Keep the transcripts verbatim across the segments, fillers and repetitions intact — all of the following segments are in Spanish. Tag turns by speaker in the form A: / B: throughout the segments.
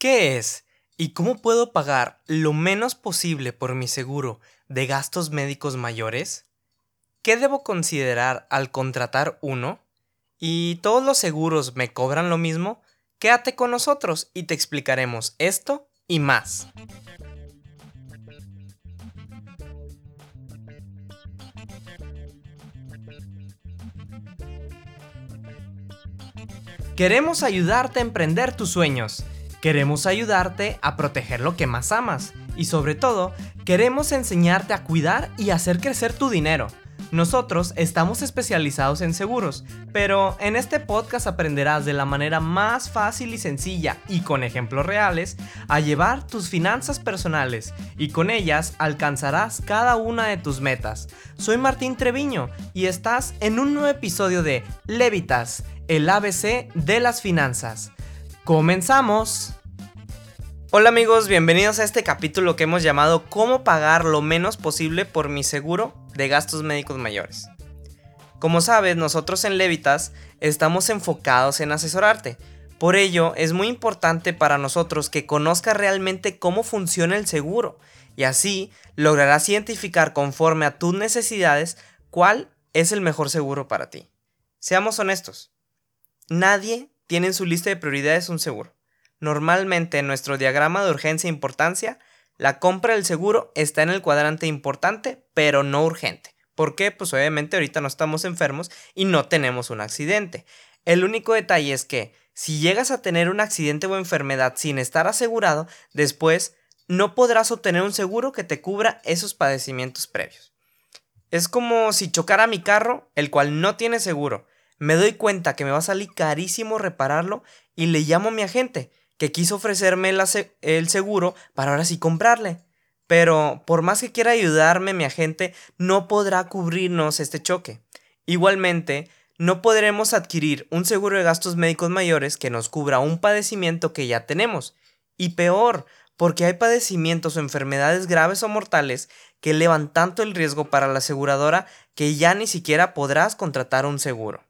A: ¿Qué es y cómo puedo pagar lo menos posible por mi seguro de gastos médicos mayores? ¿Qué debo considerar al contratar uno? ¿Y todos los seguros me cobran lo mismo? Quédate con nosotros y te explicaremos esto y más. Queremos ayudarte a emprender tus sueños. Queremos ayudarte a proteger lo que más amas. Y sobre todo, queremos enseñarte a cuidar y hacer crecer tu dinero. Nosotros estamos especializados en seguros, pero en este podcast aprenderás de la manera más fácil y sencilla y con ejemplos reales a llevar tus finanzas personales y con ellas alcanzarás cada una de tus metas. Soy Martín Treviño y estás en un nuevo episodio de Lévitas, el A B C de las finanzas. ¡Comenzamos! Hola amigos, bienvenidos a este capítulo que hemos llamado ¿Cómo pagar lo menos posible por mi seguro de gastos médicos mayores? Como sabes, nosotros en Lévitas estamos enfocados en asesorarte. Por ello, es muy importante para nosotros que conozcas realmente cómo funciona el seguro y así lograrás identificar conforme a tus necesidades cuál es el mejor seguro para ti. Seamos honestos, nadie tiene en su lista de prioridades un seguro. Normalmente en nuestro diagrama de urgencia e importancia, la compra del seguro está en el cuadrante importante, pero no urgente. ¿Por qué? Pues obviamente ahorita no estamos enfermos y no tenemos un accidente. El único detalle es que si llegas a tener un accidente o enfermedad sin estar asegurado, después no podrás obtener un seguro que te cubra esos padecimientos previos. Es como si chocara mi carro, el cual no tiene seguro. Me doy cuenta que me va a salir carísimo repararlo y le llamo a mi agente, que quiso ofrecerme el, el seguro para ahora sí comprarle. Pero por más que quiera ayudarme, mi agente no podrá cubrirnos este choque. Igualmente, no podremos adquirir un seguro de gastos médicos mayores que nos cubra un padecimiento que ya tenemos. Y peor, porque hay padecimientos o enfermedades graves o mortales que elevan tanto el riesgo para la aseguradora que ya ni siquiera podrás contratar un seguro.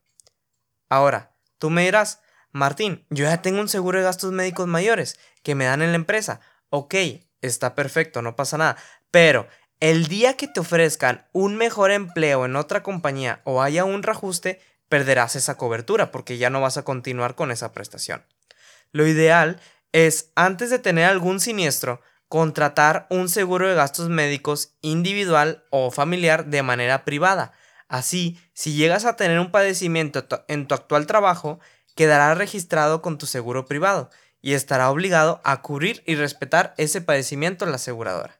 A: Ahora, tú me dirás, Martín, yo ya tengo un seguro de gastos médicos mayores que me dan en la empresa. Ok, está perfecto, no pasa nada. Pero el día que te ofrezcan un mejor empleo en otra compañía o haya un reajuste, perderás esa cobertura porque ya no vas a continuar con esa prestación. Lo ideal es, antes de tener algún siniestro, contratar un seguro de gastos médicos individual o familiar de manera privada. Así, si llegas a tener un padecimiento en tu actual trabajo, quedará registrado con tu seguro privado y estará obligado a cubrir y respetar ese padecimiento la aseguradora.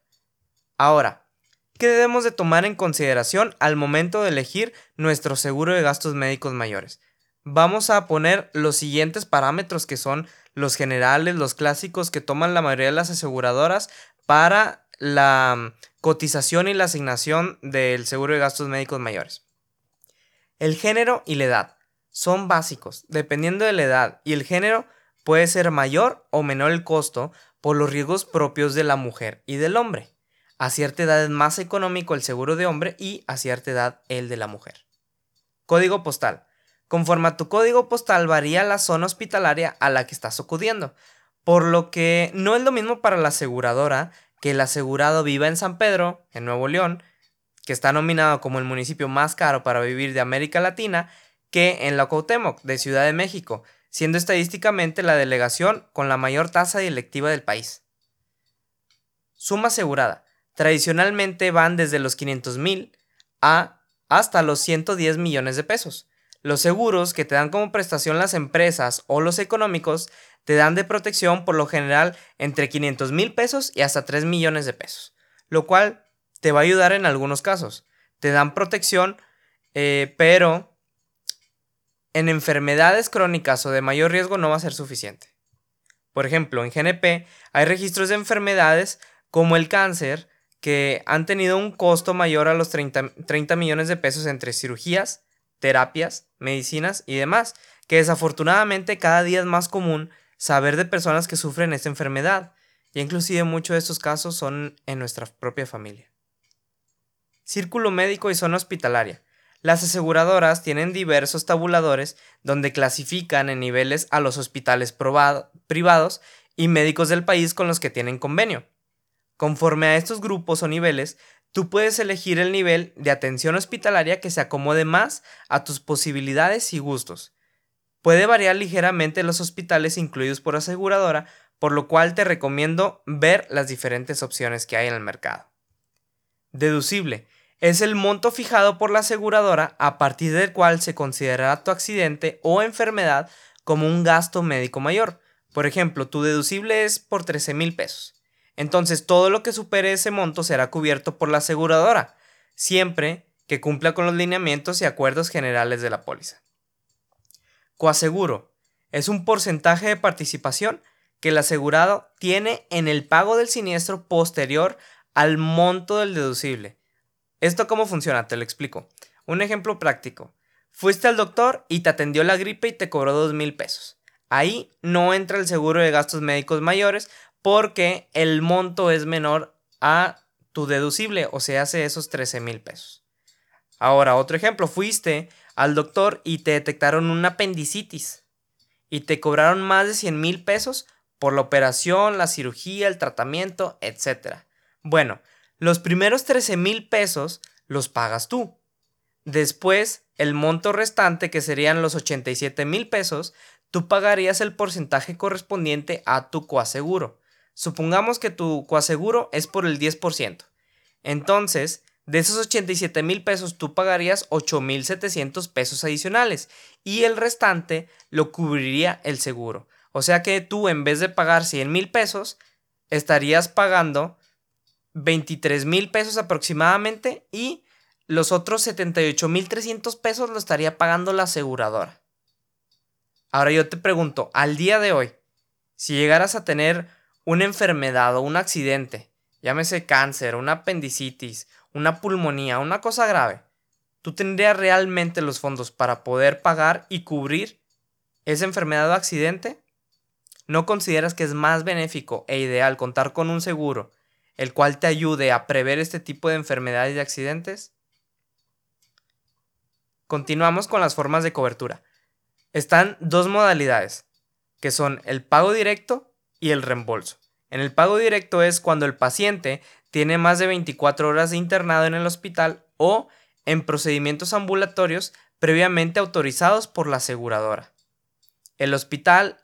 A: Ahora, ¿qué debemos de tomar en consideración al momento de elegir nuestro seguro de gastos médicos mayores? Vamos a poner los siguientes parámetros que son los generales, los clásicos que toman la mayoría de las aseguradoras para la cotización y la asignación del seguro de gastos médicos mayores. El género y la edad son básicos. Dependiendo de la edad y el género, puede ser mayor o menor el costo por los riesgos propios de la mujer y del hombre. A cierta edad es más económico el seguro de hombre y a cierta edad el de la mujer. Código postal. Conforme a tu código postal varía la zona hospitalaria a la que estás acudiendo, por lo que no es lo mismo para la aseguradora que el asegurado viva en San Pedro, en Nuevo León, que está nominado como el municipio más caro para vivir de América Latina, que en la Cuauhtémoc, de Ciudad de México, siendo estadísticamente la delegación con la mayor tasa delictiva del país. Suma asegurada. Tradicionalmente van desde los quinientos mil a hasta los ciento diez millones de pesos. Los seguros que te dan como prestación las empresas o los económicos te dan de protección por lo general entre quinientos mil pesos y hasta tres millones de pesos, lo cual te va a ayudar en algunos casos. Te dan protección, eh, pero en enfermedades crónicas o de mayor riesgo no va a ser suficiente. Por ejemplo, en G N P hay registros de enfermedades como el cáncer que han tenido un costo mayor a los treinta, treinta millones de pesos entre cirugías, terapias, medicinas y demás, que desafortunadamente cada día es más común saber de personas que sufren esta enfermedad, y inclusive muchos de estos casos son en nuestra propia familia. Círculo médico y zona hospitalaria. Las aseguradoras tienen diversos tabuladores donde clasifican en niveles a los hospitales probado, privados y médicos del país con los que tienen convenio. Conforme a estos grupos o niveles, tú puedes elegir el nivel de atención hospitalaria que se acomode más a tus posibilidades y gustos. Puede variar ligeramente los hospitales incluidos por aseguradora, por lo cual te recomiendo ver las diferentes opciones que hay en el mercado. Deducible. Es el monto fijado por la aseguradora a partir del cual se considerará tu accidente o enfermedad como un gasto médico mayor. Por ejemplo, tu deducible es por trece mil pesos. Entonces todo lo que supere ese monto será cubierto por la aseguradora, siempre que cumpla con los lineamientos y acuerdos generales de la póliza. Coaseguro. Es un porcentaje de participación que el asegurado tiene en el pago del siniestro posterior al monto del deducible. ¿Esto cómo funciona? Te lo explico. Un ejemplo práctico. Fuiste al doctor y te atendió la gripe y te cobró dos mil pesos. Ahí no entra el seguro de gastos médicos mayores porque el monto es menor a tu deducible, o sea, hace esos trece mil pesos. Ahora, otro ejemplo. Fuiste al doctor y te detectaron una apendicitis y te cobraron más de cien mil pesos por la operación, la cirugía, el tratamiento, etcétera. Bueno, los primeros trece mil pesos los pagas tú. Después, el monto restante, que serían los ochenta y siete mil pesos, tú pagarías el porcentaje correspondiente a tu coaseguro. Supongamos que tu coaseguro es por el diez por ciento. Entonces, de esos ochenta y siete mil pesos, tú pagarías ocho mil setecientos pesos adicionales y el restante lo cubriría el seguro. O sea que tú, en vez de pagar cien mil pesos, estarías pagando veintitrés mil pesos aproximadamente y los otros setenta y ocho mil trescientos pesos lo estaría pagando la aseguradora. Ahora yo te pregunto, al día de hoy, si llegaras a tener una enfermedad o un accidente, llámese cáncer, una apendicitis, una pulmonía, una cosa grave, ¿tú tendrías realmente los fondos para poder pagar y cubrir esa enfermedad o accidente? ¿No consideras que es más benéfico e ideal contar con un seguro el cual te ayude a prever este tipo de enfermedades y accidentes? Continuamos con las formas de cobertura. Están dos modalidades, que son el pago directo y el reembolso. En el pago directo es cuando el paciente tiene más de veinticuatro horas de internado en el hospital o en procedimientos ambulatorios previamente autorizados por la aseguradora. El hospital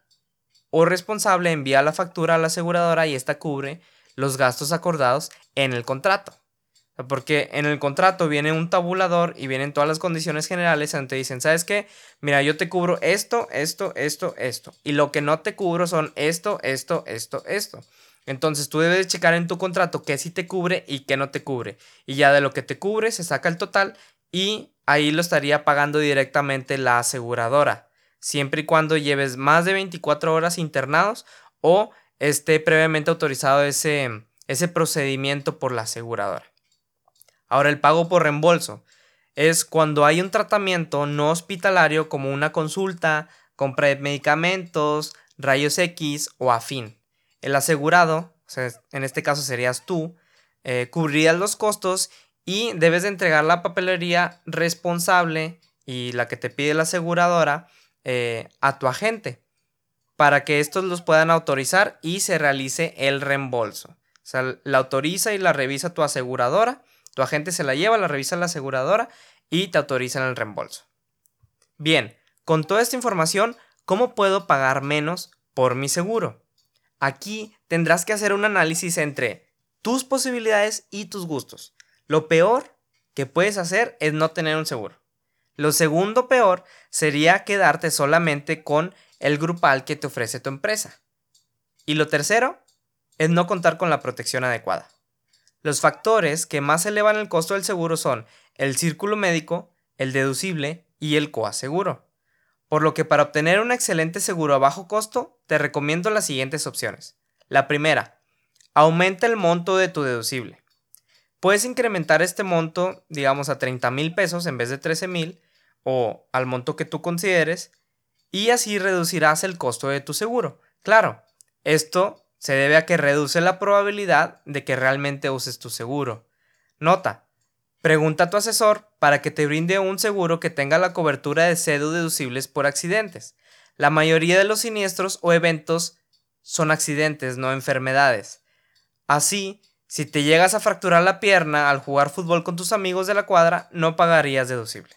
A: o responsable envía la factura a la aseguradora y esta cubre los gastos acordados en el contrato. Porque en el contrato viene un tabulador y vienen todas las condiciones generales donde te dicen, ¿sabes qué? Mira, yo te cubro esto, esto, esto, esto. Y lo que no te cubro son esto, esto, esto, esto. Entonces tú debes checar en tu contrato qué sí te cubre y qué no te cubre. Y ya de lo que te cubre se saca el total y ahí lo estaría pagando directamente la aseguradora. Siempre y cuando lleves más de veinticuatro horas internados o esté previamente autorizado ese, ese procedimiento por la aseguradora. Ahora, el pago por reembolso es cuando hay un tratamiento no hospitalario como una consulta, compra de medicamentos, rayos X o afín. El asegurado, o sea, en este caso serías tú, eh, cubrirías los costos y debes de entregar la papelería responsable y la que te pide la aseguradora eh, a tu agente para que estos los puedan autorizar y se realice el reembolso. O sea, la autoriza y la revisa tu aseguradora. Tu agente se la lleva, la revisa la aseguradora y te autorizan el reembolso. Bien, con toda esta información, ¿cómo puedo pagar menos por mi seguro? Aquí tendrás que hacer un análisis entre tus posibilidades y tus gustos. Lo peor que puedes hacer es no tener un seguro. Lo segundo peor sería quedarte solamente con el grupal que te ofrece tu empresa. Y lo tercero es no contar con la protección adecuada. Los factores que más elevan el costo del seguro son el círculo médico, el deducible y el coaseguro. Por lo que para obtener un excelente seguro a bajo costo, te recomiendo las siguientes opciones. La primera, aumenta el monto de tu deducible. Puedes incrementar este monto, digamos, a treinta mil pesos en vez de trece mil o al monto que tú consideres y así reducirás el costo de tu seguro. Claro, esto se debe a que reduce la probabilidad de que realmente uses tu seguro. Nota, pregunta a tu asesor para que te brinde un seguro que tenga la cobertura de cero deducibles por accidentes. La mayoría de los siniestros o eventos son accidentes, no enfermedades. Así, si te llegas a fracturar la pierna al jugar fútbol con tus amigos de la cuadra, no pagarías deducible.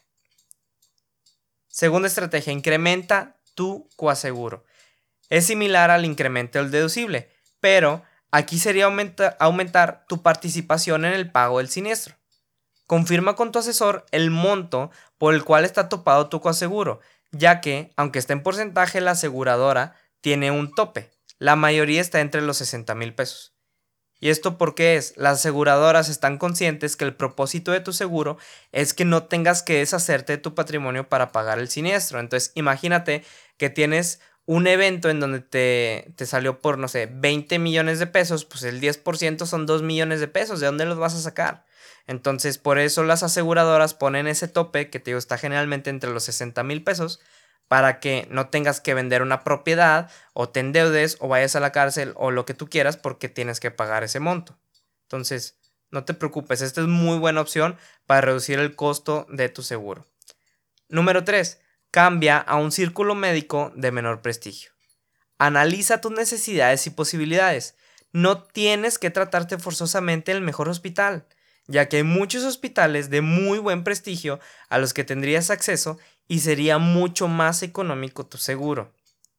A: Segunda estrategia, incrementa tu coaseguro. Es similar al incremento del deducible, pero aquí sería aumenta, aumentar tu participación en el pago del siniestro. Confirma con tu asesor el monto por el cual está topado tu coaseguro, ya que, aunque esté en porcentaje, la aseguradora tiene un tope. La mayoría está entre los sesenta mil pesos. ¿Y esto por qué es? Las aseguradoras están conscientes que el propósito de tu seguro es que no tengas que deshacerte de tu patrimonio para pagar el siniestro. Entonces, imagínate que tienes un evento en donde te, te salió por, no sé, veinte millones de pesos, pues el diez por ciento son dos millones de pesos. ¿De dónde los vas a sacar? Entonces, por eso las aseguradoras ponen ese tope, que te digo, está generalmente entre los sesenta mil pesos, para que no tengas que vender una propiedad o te endeudes o vayas a la cárcel o lo que tú quieras porque tienes que pagar ese monto. Entonces, no te preocupes, esta es muy buena opción para reducir el costo de tu seguro. Número tres. Cambia a un círculo médico de menor prestigio. Analiza tus necesidades y posibilidades. No tienes que tratarte forzosamente en el mejor hospital, ya que hay muchos hospitales de muy buen prestigio a los que tendrías acceso y sería mucho más económico tu seguro.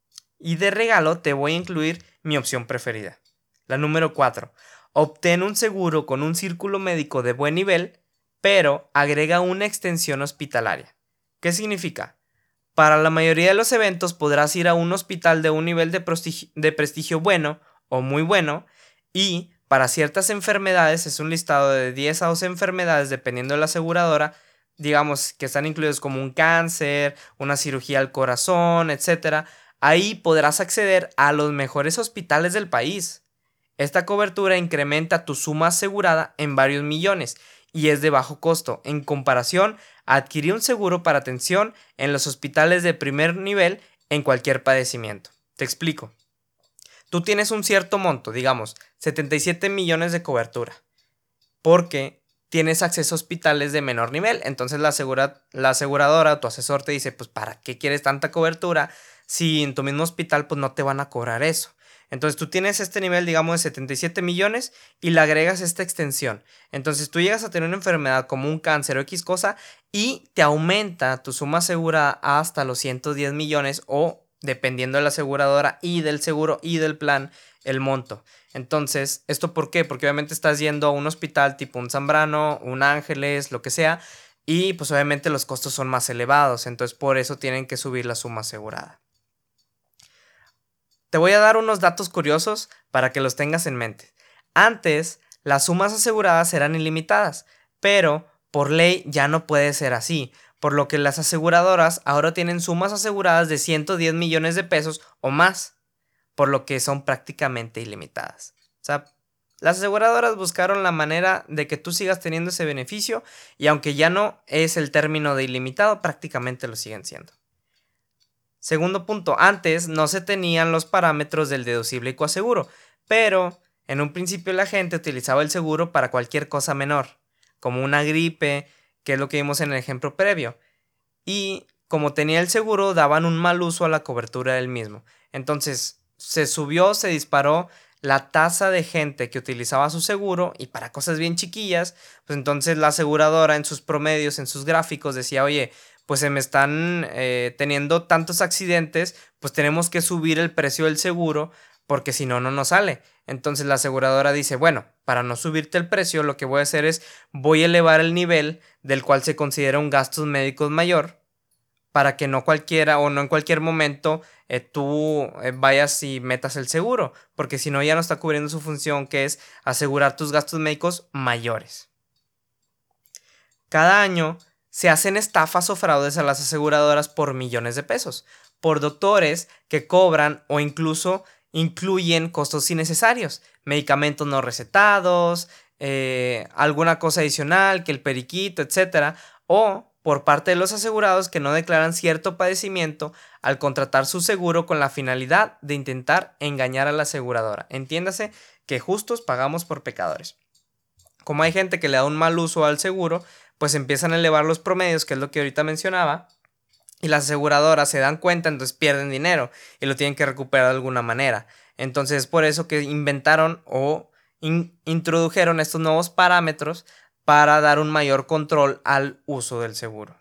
A: Y de regalo te voy a incluir mi opción preferida. La número cuatro. Obtén un seguro con un círculo médico de buen nivel, pero agrega una extensión hospitalaria. ¿Qué significa? Para la mayoría de los eventos podrás ir a un hospital de un nivel de prestigio, de prestigio bueno o muy bueno, y para ciertas enfermedades, es un listado de diez a doce enfermedades dependiendo de la aseguradora, digamos que están incluidos como un cáncer, una cirugía al corazón, etcétera. Ahí podrás acceder a los mejores hospitales del país. Esta cobertura incrementa tu suma asegurada en varios millones y es de bajo costo en comparación a adquirir un seguro para atención en los hospitales de primer nivel en cualquier padecimiento. Te explico. Tú tienes un cierto monto, digamos, setenta y siete millones de cobertura, porque tienes acceso a hospitales de menor nivel. Entonces la, asegura, la aseguradora, tu asesor te dice, pues ¿para qué quieres tanta cobertura si en tu mismo hospital pues no te van a cobrar eso? Entonces tú tienes este nivel, digamos, de setenta y siete millones y le agregas esta extensión. Entonces tú llegas a tener una enfermedad como un cáncer o X cosa y te aumenta tu suma asegurada hasta los ciento diez millones o, dependiendo de la aseguradora y del seguro y del plan, el monto. Entonces, ¿esto por qué? Porque obviamente estás yendo a un hospital tipo un Zambrano, un Ángeles, lo que sea, y pues obviamente los costos son más elevados. Entonces, por eso tienen que subir la suma asegurada. Te voy a dar unos datos curiosos para que los tengas en mente. Antes, las sumas aseguradas eran ilimitadas, pero por ley ya no puede ser así, por lo que las aseguradoras ahora tienen sumas aseguradas de ciento diez millones de pesos o más, por lo que son prácticamente ilimitadas. O sea, las aseguradoras buscaron la manera de que tú sigas teniendo ese beneficio y aunque ya no es el término de ilimitado, prácticamente lo siguen siendo. Segundo punto, antes no se tenían los parámetros del deducible y coaseguro, pero en un principio la gente utilizaba el seguro para cualquier cosa menor, como una gripe, que es lo que vimos en el ejemplo previo, y como tenía el seguro daban un mal uso a la cobertura del mismo. Entonces se subió, se disparó la tasa de gente que utilizaba su seguro y para cosas bien chiquillas, pues entonces la aseguradora en sus promedios, en sus gráficos decía, oye, pues se me están eh, teniendo tantos accidentes, pues tenemos que subir el precio del seguro porque si no, no nos sale. Entonces la aseguradora dice, bueno, para no subirte el precio, lo que voy a hacer es, voy a elevar el nivel del cual se considera un gastos médicos mayor, para que no cualquiera o no en cualquier momento eh, tú eh, vayas y metas el seguro, porque si no ya no está cubriendo su función, que es asegurar tus gastos médicos mayores. Cada año se hacen estafas o fraudes a las aseguradoras por millones de pesos, por doctores que cobran o incluso incluyen costos innecesarios, medicamentos no recetados, eh, alguna cosa adicional, que el periquito, etcétera, o por parte de los asegurados que no declaran cierto padecimiento al contratar su seguro con la finalidad de intentar engañar a la aseguradora. Entiéndase que justos pagamos por pecadores. Como hay gente que le da un mal uso al seguro, pues empiezan a elevar los promedios, que es lo que ahorita mencionaba, y las aseguradoras se dan cuenta, entonces pierden dinero y lo tienen que recuperar de alguna manera. Entonces es por eso que inventaron o in- introdujeron estos nuevos parámetros para dar un mayor control al uso del seguro.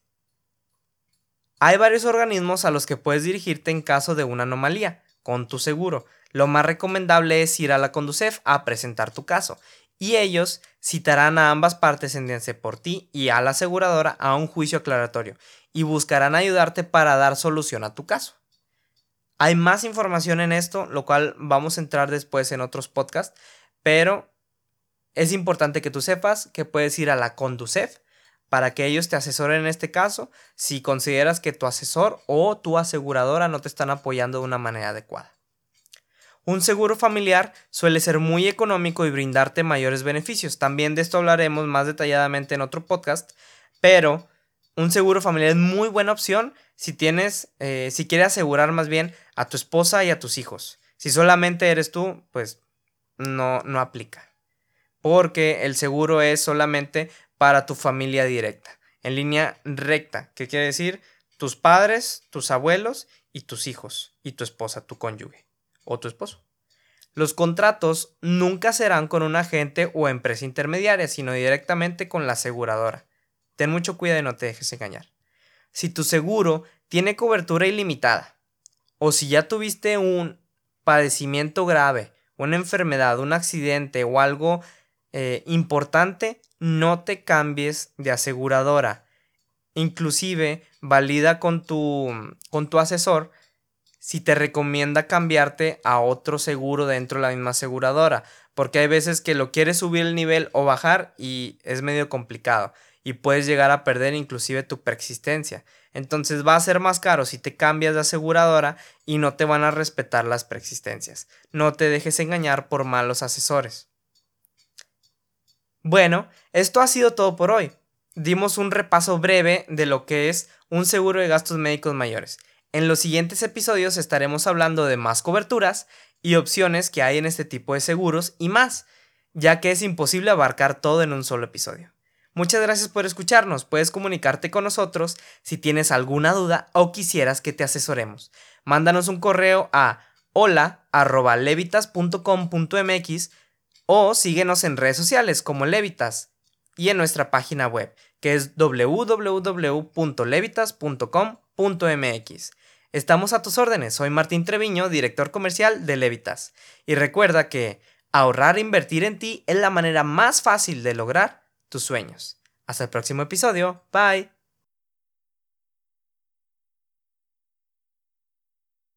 A: Hay varios organismos a los que puedes dirigirte en caso de una anomalía con tu seguro. Lo más recomendable es ir a la Conducef a presentar tu caso y ellos citarán a ambas partes, entiéndase por ti y a la aseguradora, a un juicio aclaratorio y buscarán ayudarte para dar solución a tu caso. Hay más información en esto, lo cual vamos a entrar después en otros podcasts, pero es importante que tú sepas que puedes ir a la Conducef para que ellos te asesoren en este caso si consideras que tu asesor o tu aseguradora no te están apoyando de una manera adecuada. Un seguro familiar suele ser muy económico y brindarte mayores beneficios. También de esto hablaremos más detalladamente en otro podcast, pero un seguro familiar es muy buena opción si tienes, eh, si quieres asegurar más bien a tu esposa y a tus hijos. Si solamente eres tú, pues no, no aplica. Porque el seguro es solamente para tu familia directa, en línea recta, ¿qué quiere decir? Tus padres, tus abuelos y tus hijos, y tu esposa, tu cónyuge o tu esposo. Los contratos nunca serán con un agente o empresa intermediaria, sino directamente con la aseguradora. Ten mucho cuidado y no te dejes engañar. Si tu seguro tiene cobertura ilimitada, o si ya tuviste un padecimiento grave, una enfermedad, un accidente o algo eh, importante, no te cambies de aseguradora. Inclusive valida con tu, con tu asesor si te recomienda cambiarte a otro seguro dentro de la misma aseguradora, porque hay veces que lo quieres subir el nivel o bajar y es medio complicado y puedes llegar a perder inclusive tu preexistencia. Entonces va a ser más caro si te cambias de aseguradora y no te van a respetar las preexistencias. No te dejes engañar por malos asesores. Bueno, esto ha sido todo por hoy. Dimos un repaso breve de lo que es un seguro de gastos médicos mayores. En los siguientes episodios estaremos hablando de más coberturas y opciones que hay en este tipo de seguros y más, ya que es imposible abarcar todo en un solo episodio. Muchas gracias por escucharnos. Puedes comunicarte con nosotros si tienes alguna duda o quisieras que te asesoremos. Mándanos un correo a hola arroba levitas punto com punto mx o síguenos en redes sociales como Levitas y en nuestra página web que es doble u doble u doble u punto levitas punto com punto mx. Estamos a tus órdenes. Soy Martín Treviño, director comercial de Levitas. Y recuerda que ahorrar e invertir en ti es la manera más fácil de lograr tus sueños. Hasta el próximo episodio. Bye.